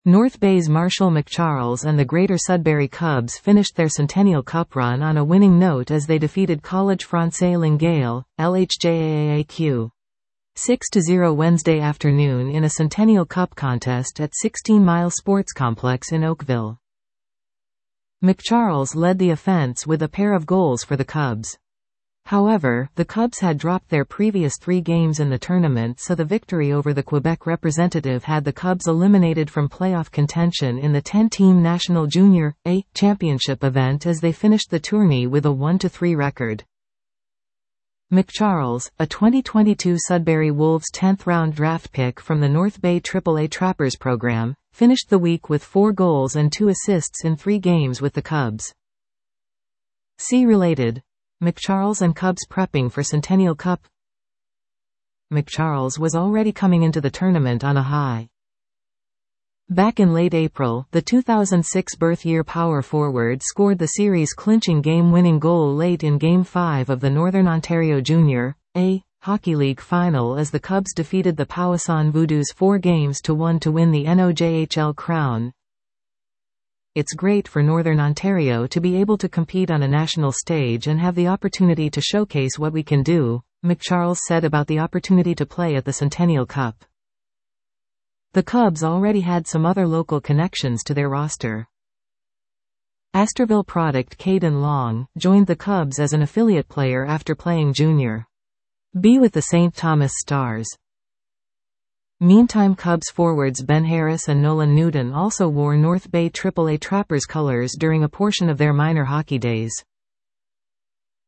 North Bay's Marshall McCharles and the Greater Sudbury Cubs finished their Centennial Cup run on a winning note as they defeated College Français Linguère, LHJAAQ 6-0 Wednesday afternoon in a Centennial Cup contest at 16 Mile Sports Complex in Oakville. McCharles led the offense with a pair of goals for the Cubs. However, the Cubs had dropped their previous 3 games in the tournament, so the victory over the Quebec representative had the Cubs eliminated from playoff contention in the 10-team National Junior A Championship event as they finished the tourney with a 1-3 record. McCharles, a 2022 Sudbury Wolves 10th-round draft pick from the North Bay AAA Trappers program, finished the week with 4 goals and 2 assists in 3 games with the Cubs. See related. McCharles and Cubs prepping for Centennial Cup. McCharles was already coming into the tournament on a high. Back in late April, the 2006 birth year power forward scored the series-clinching game-winning goal late in Game 5 of the Northern Ontario Junior A Hockey League final as the Cubs defeated the Powassan Voodoos 4-1 to win the NOJHL crown. It's great for Northern Ontario to be able to compete on a national stage and have the opportunity to showcase what we can do, McCharles said about the opportunity to play at the Centennial Cup. The Cubs already had some other local connections to their roster. Astorville product Caden Long joined the Cubs as an affiliate player after playing Junior B with the St. Thomas Stars. Meantime, Cubs forwards Ben Harris and Nolan Newton also wore North Bay AAA Trappers colors during a portion of their minor hockey days.